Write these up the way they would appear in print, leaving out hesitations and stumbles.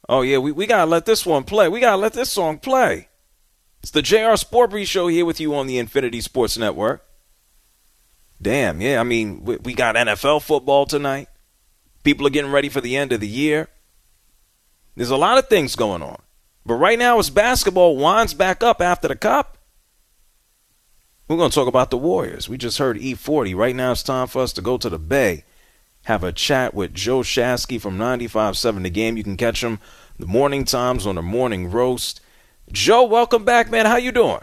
Oh, yeah, we got to let this one play. We got to let this song play. It's the JR Sport Brief Show here with you on the Infinity Sports Network. Damn, yeah, I mean, we got NFL football tonight. People are getting ready for the end of the year. There's a lot of things going on. But right now it's basketball winds back up after the Cup. We're going to talk about the Warriors. We just heard E40. Right now it's time for us to go to the Bay, have a chat with Joe Shasky from 95.7 The Game. You can catch him the morning times on the Morning Roast. Joe, welcome back, man. How you doing?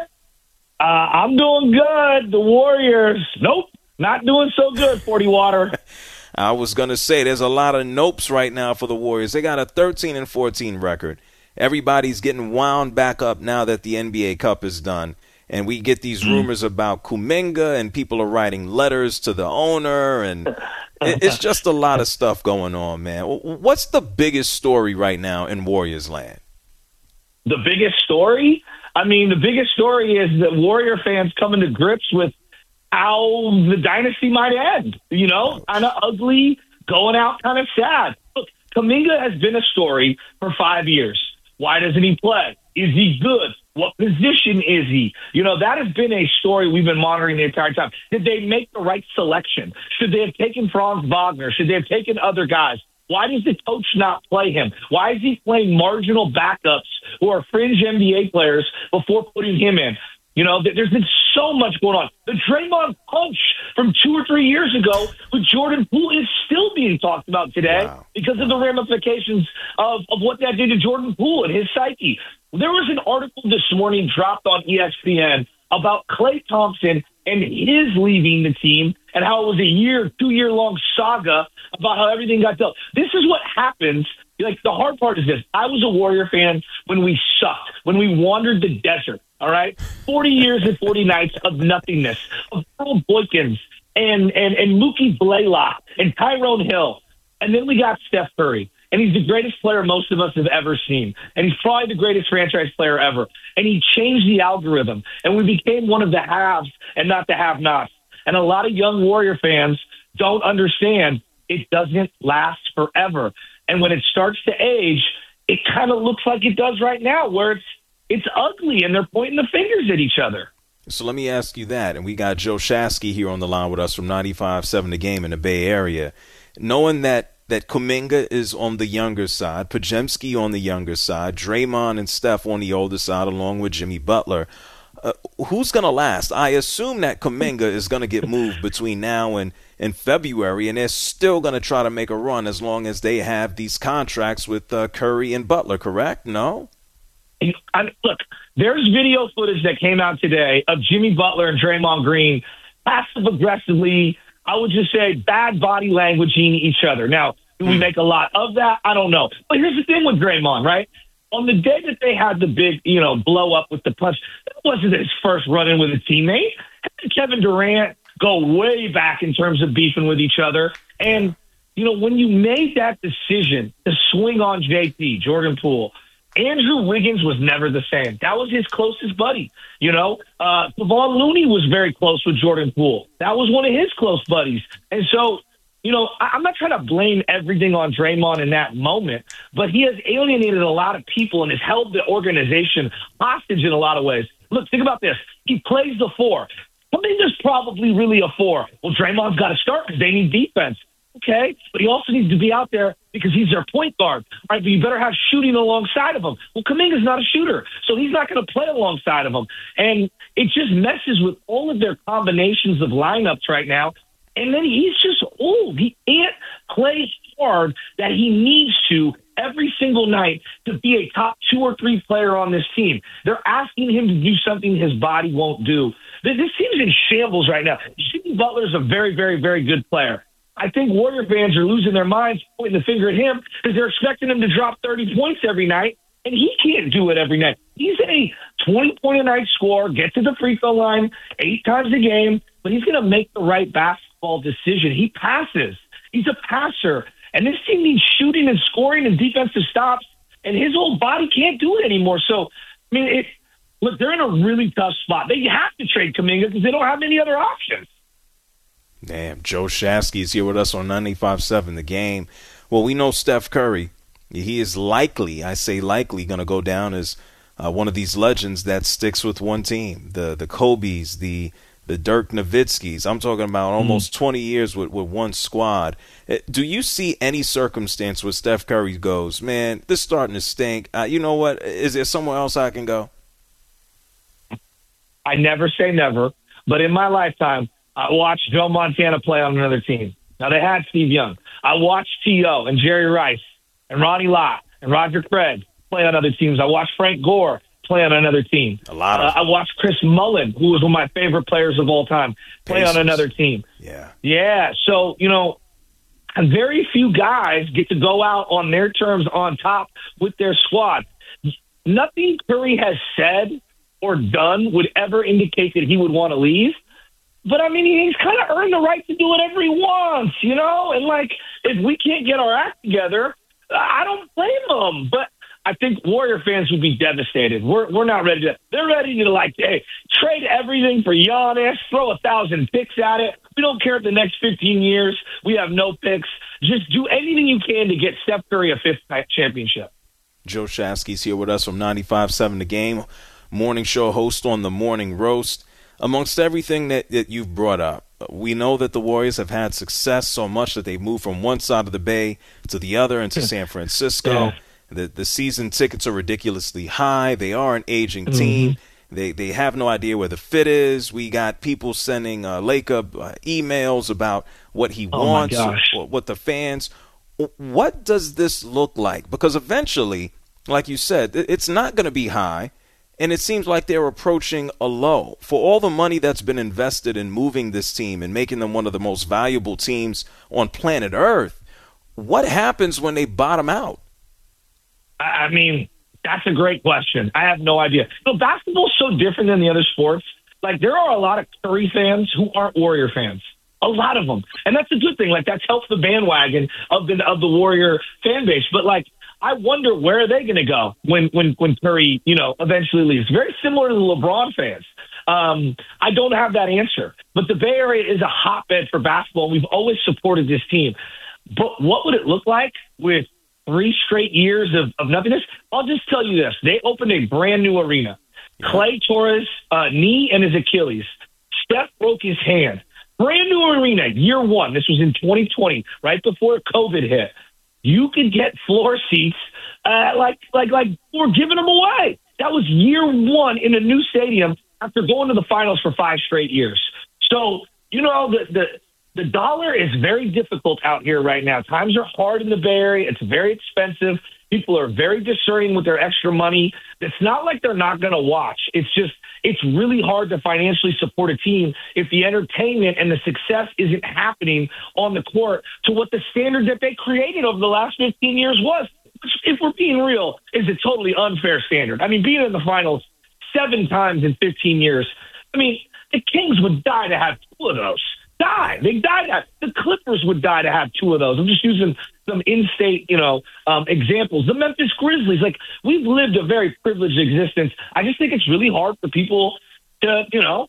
I'm doing good. The Warriors, nope, not doing so good, 40 Water. I was going to say there's a lot of nopes right now for the Warriors. They got a 13-14 record. Everybody's getting wound back up now that the NBA Cup is done. And we get these rumors about Kuminga, and people are writing letters to the owner, and it's just a lot of stuff going on, man. What's the biggest story right now in Warriors land? The biggest story? I mean, the biggest story is that Warrior fans coming to grips with how the dynasty might end. You know, kind of ugly, going out kind of sad. Look, Kuminga has been a story for 5 years. Why doesn't he play? Is he good? What position is he? You know, that has been a story we've been monitoring the entire time. Did they make the right selection? Should they have taken Franz Wagner? Should they have taken other guys? Why does the coach not play him? Why is he playing marginal backups who are fringe NBA players before putting him in? You know, there's been so much going on. The Draymond punch from 2 or 3 years ago with Jordan Poole is still being talked about today because of the ramifications of what that did to Jordan Poole and his psyche. There was an article this morning dropped on ESPN about Klay Thompson and his leaving the team and how it was a 2-year-long saga about how everything got dealt. This is what happens. Like, the hard part is this. I was a Warrior fan when we sucked, when we wandered the desert, all right? 40 years and 40 nights of nothingness, of Earl Boykins and Mookie Blaylock and Tyrone Hill. And then we got Steph Curry. And he's the greatest player most of us have ever seen. And he's probably the greatest franchise player ever. And he changed the algorithm. And we became one of the haves and not the have-nots. And a lot of young Warrior fans don't understand it doesn't last forever. And when it starts to age, it kind of looks like it does right now, where it's ugly and they're pointing the fingers at each other. So let me ask you that. And we got Joe Shasky here on the line with us from 95.7 The Game in the Bay Area. Knowing that Kuminga is on the younger side, Podziemski on the younger side, Draymond and Steph on the older side, along with Jimmy Butler. Who's going to last? I assume that Kuminga is going to get moved between now and February, and they're still going to try to make a run as long as they have these contracts with Curry and Butler, correct? No? Look, there's video footage that came out today of Jimmy Butler and Draymond Green passive-aggressively, I would just say, bad body languaging each other. Now, do we make a lot of that? I don't know. But here's the thing with Draymond, right? On the day that they had the big, blow up with the punch, that wasn't his first run-in with a teammate. Kevin Durant go way back in terms of beefing with each other. And, when you made that decision to swing on JP, Jordan Poole, Andrew Wiggins was never the same. That was his closest buddy. Kevon Looney was very close with Jordan Poole. That was one of his close buddies. And so, I'm not trying to blame everything on Draymond in that moment, but he has alienated a lot of people and has held the organization hostage in a lot of ways. Look, think about this. He plays the 4. Kuminga's probably really a 4. Well, Draymond's got to start because they need defense. Okay, but he also needs to be out there because he's their point guard. All right, but you better have shooting alongside of him. Well, Kuminga's not a shooter, so he's not going to play alongside of him. And it just messes with all of their combinations of lineups right now. And then he's just old. He can't play hard that he needs to every single night to be a top 2 or 3 player on this team. They're asking him to do something his body won't do. This team's in shambles right now. Jimmy Butler's a very, very, very good player. I think Warrior fans are losing their minds, pointing the finger at him because they're expecting him to drop 30 points every night, and he can't do it every night. He's a 20-point-a-night scorer, get to the free throw line 8 times a game, but he's going to make the right basketball decision. He passes. He's a passer, and this team needs shooting and scoring and defensive stops, and his whole body can't do it anymore. So, look, they're in a really tough spot. They have to trade Kuminga because they don't have any other options. Damn, Joe Shasky is here with us on 95.7 The Game. Well, we know Steph Curry He is likely, I say likely, going to go down as one of these legends that sticks with one team. The Kobe's, the Dirk Nowitzki's. I'm talking about almost 20 years with one squad. Do you see any circumstance where Steph Curry goes, man, this is starting to stink. You know what? Is there somewhere else I can go? I never say never, but in my lifetime, I watched Joe Montana play on another team. Now, they had Steve Young. I watched T.O. and Jerry Rice and Ronnie Lott and Roger Craig play on other teams. I watched Frank Gore play on another team. A lot of I watched Chris Mullin, who was one of my favorite players of all time, play on another team. Yeah. So, very few guys get to go out on their terms on top with their squad. Nothing Curry has said or done would ever indicate that he would want to leave. But, I mean, he's kind of earned the right to do whatever he wants, And, if we can't get our act together, I don't blame him. But I think Warrior fans would be devastated. We're not ready to. They're ready to trade everything for Giannis, throw 1,000 picks at it. We don't care if the next 15 years we have no picks. Just do anything you can to get Steph Curry a fifth championship. Joe Shasky's here with us from 95.7 The Game, morning show host on the Morning Roast. Amongst everything that you've brought up, we know that the Warriors have had success so much that they've moved from one side of the Bay to the other into San Francisco. Yeah. The season tickets are ridiculously high. They are an aging team. They have no idea where the fit is. We got people sending Laker emails about what he wants, what the fans. What does this look like? Because eventually, like you said, it's not going to be high. And it seems like they're approaching a low. For all the money that's been invested in moving this team and making them one of the most valuable teams on planet Earth, what happens when they bottom out? I mean, that's a great question. I have no idea. Basketball's so different than the other sports. There are a lot of Curry fans who aren't Warrior fans. A lot of them. And that's a good thing. That's helped the bandwagon of the Warrior fan base. But, I wonder where are they going to go when Curry, eventually leaves. Very similar to the LeBron fans. I don't have that answer. But the Bay Area is a hotbed for basketball. We've always supported this team. But what would it look like with 3 straight years of nothingness? I'll just tell you this. They opened a brand new arena. Clay tore his knee and his Achilles. Steph broke his hand. Brand new arena, year one. This was in 2020, right before COVID hit. You could get floor seats like we're giving them away. That was year one in a new stadium after going to the finals for 5 straight years. So, the dollar is very difficult out here right now. Times are hard in the Bay Area. It's very expensive. People are very discerning with their extra money. It's not like they're not going to watch. It's really hard to financially support a team if the entertainment and the success isn't happening on the court to what the standard that they created over the last 15 years was. Which, if we're being real, is a totally unfair standard. I mean, being in the finals 7 times in 15 years, the Kings would die to have 2 of those. They died. The Clippers would die to have 2 of those. I'm just using some in-state, examples. The Memphis Grizzlies, we've lived a very privileged existence. I just think it's really hard for people to,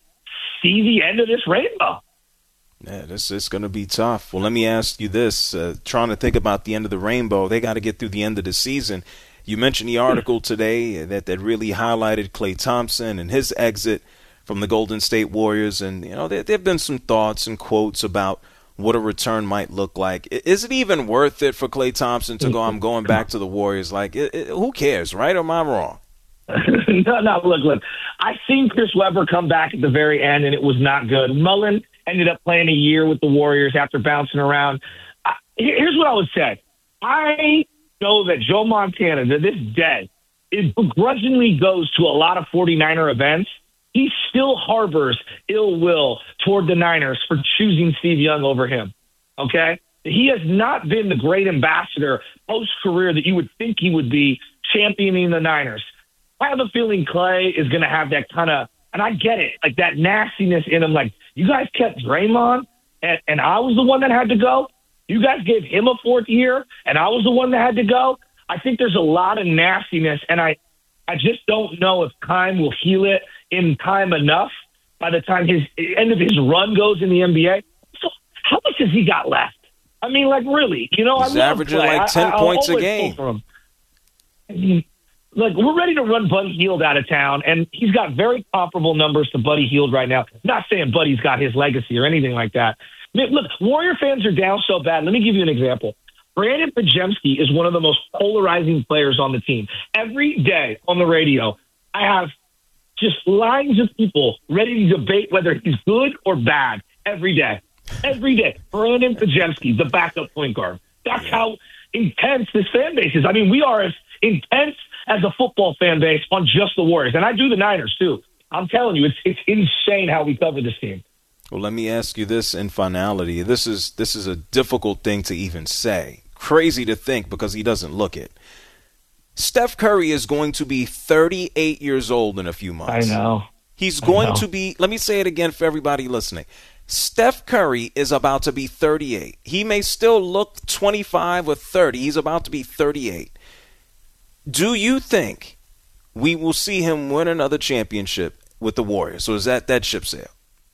see the end of this rainbow. Yeah, this is going to be tough. Well, let me ask you this. Trying to think about the end of the rainbow, they got to get through the end of the season. You mentioned the article today that really highlighted Klay Thompson and his exit from the Golden State Warriors. And, there have been some thoughts and quotes about what a return might look like. Is it even worth it for Klay Thompson to go, I'm going back to the Warriors? Who cares, right? Or am I wrong? No, look. I seen Chris Webber come back at the very end, and it was not good. Mullen ended up playing a year with the Warriors after bouncing around. Here's what I would say. I know that Joe Montana, to this day, begrudgingly goes to a lot of 49er events. He still harbors ill will toward the Niners for choosing Steve Young over him, okay? He has not been the great ambassador post-career that you would think he would be championing the Niners. I have a feeling Klay is going to have that kind of, and I get it, that nastiness in him. You guys kept Draymond, and I was the one that had to go. You guys gave him a 4th year, and I was the one that had to go. I think there's a lot of nastiness, and I just don't know if time will heal it in time enough by the time his end of his run goes in the NBA. So how much has he got left? I mean, really, He's averaging 10 points a game. I mean, look, we're ready to run Buddy Hield out of town, and he's got very comparable numbers to Buddy Hield right now. Not saying Buddy's got his legacy or anything like that. I mean, look, Warrior fans are down so bad. Let me give you an example. Brandon Pajemski is one of the most polarizing players on the team. Every day on the radio, I have just lines of people ready to debate whether he's good or bad every day. Every day. Brandon Pajemski, the backup point guard. That's how intense this fan base is. I mean, we are as intense as a football fan base on just the Warriors. And I do the Niners, too. I'm telling you, it's insane how we cover this team. Well, let me ask you this in finality. This is a difficult thing to even say. Crazy to think because he doesn't look it. Steph Curry is going to be 38 years old in a few months. I know. He's going to be, let me say it again for everybody listening. Steph Curry is about to be 38. He may still look 25 or 30. He's about to be 38. Do you think we will see him win another championship with the Warriors? Or is that ship sail?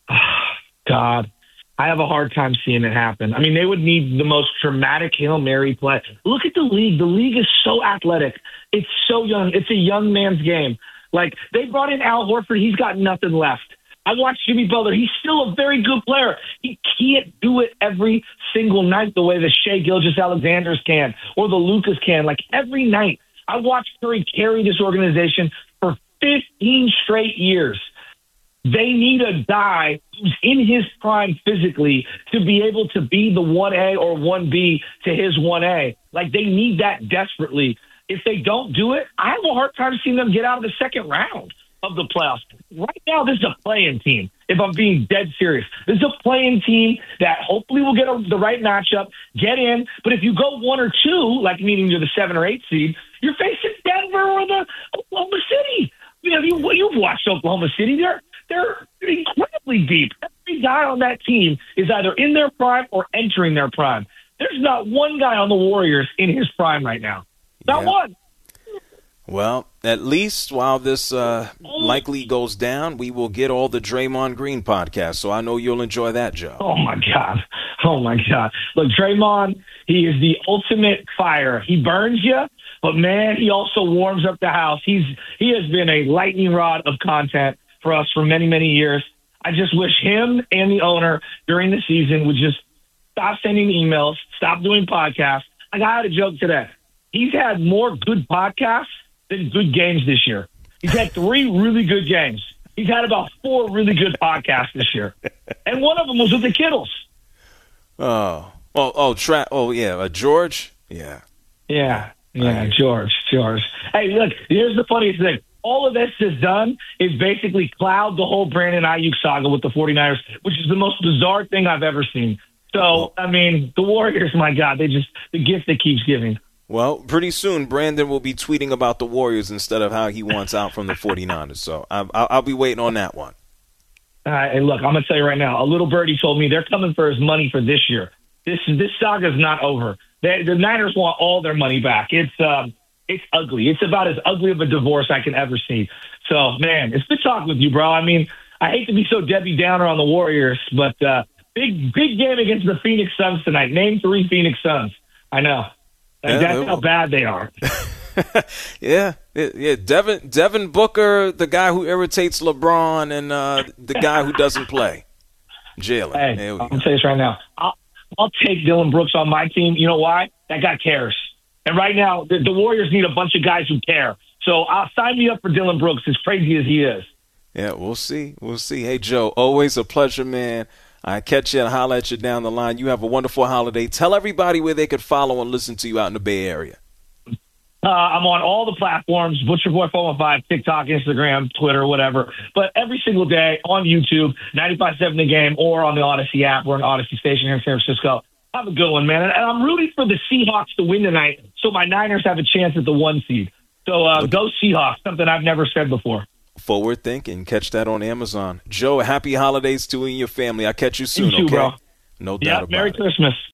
God, I have a hard time seeing it happen. I mean, they would need the most dramatic Hail Mary play. Look at the league. The league is so athletic. It's so young. It's a young man's game. Like, they brought in Al Horford. He's got nothing left. I watched Jimmy Butler. He's still a very good player. He can't do it every single night the way the Shai Gilgeous-Alexanders can or the Lucas can. Like, every night. I watched Curry carry this organization for 15 straight years. They need a guy who's in his prime physically to be able to be the 1A or 1B to his 1A. Like, they need that desperately. If they don't do it, I have a hard time seeing them get out of the second round of the playoffs. Right now, this is a play-in team, if I'm being dead serious. This is a play-in team that hopefully will get the right matchup, get in. But if you go 1 or 2, like meaning you're the 7 or 8 seed, you're facing Denver or the Oklahoma City. You know, you've watched Oklahoma City. They're incredibly deep. Every guy on that team is either in their prime or entering their prime. There's not one guy on the Warriors in his prime right now. Not one. Well, at least while this likely goes down, we will get all the Draymond Green podcasts, so I know you'll enjoy that, Joe. Oh, my God. Look, Draymond, he is the ultimate fire. He burns you, but, man, he also warms up the house. He has been a lightning rod of content for us for many, many years. I just wish him and the owner during the season would just stop sending emails, stop doing podcasts. Like, I had a joke today. He's had more good podcasts than good games this year. He's had 3 really good games. He's had about 4 really good podcasts this year. And one of them was with the Kittles. George? Yeah. Yeah, George. Hey, look, here's the funniest thing. All of this has done is basically cloud the whole Brandon Ayuk saga with the 49ers, which is the most bizarre thing I've ever seen. So, I mean, the Warriors, my God, the gift that keeps giving. Well, pretty soon, Brandon will be tweeting about the Warriors instead of how he wants out from the 49ers. So I'll be waiting on that one. Hey, look, I'm going to tell you right now, a little birdie told me they're coming for his money for this year. This saga's not over. The Niners want all their money back. It's ugly. It's about as ugly of a divorce I can ever see. So, man, it's good talking with you, bro. I mean, I hate to be so Debbie Downer on the Warriors, but big game against the Phoenix Suns tonight. Name 3 Phoenix Suns. I know. That's how bad they are. Yeah. Devin Booker, the guy who irritates LeBron, and the guy who doesn't play, Jalen. Hey, I'll tell you this right now. I'll take Dylan Brooks on my team. You know why? That guy cares. And right now, the Warriors need a bunch of guys who care. So I'll sign me up for Dylan Brooks, as crazy as he is. Yeah, we'll see. Hey, Joe, always a pleasure, man. I catch you and holler at you down the line. You have a wonderful holiday. Tell everybody where they could follow and listen to you out in the Bay Area. I'm on all the platforms, Butcher Boy 415, TikTok, Instagram, Twitter, whatever. But every single day on YouTube, 95.7 The Game, or on the Odyssey app. We're an Odyssey station here in San Francisco. Have a good one, man. And I'm rooting for the Seahawks to win tonight so my Niners have a chance at the 1 seed. So go Seahawks, something I've never said before. Forward thinking. Catch that on Amazon. Joe, happy holidays to you and your family. I'll catch you soon, you too, okay? Bro. No doubt about it. Merry Christmas.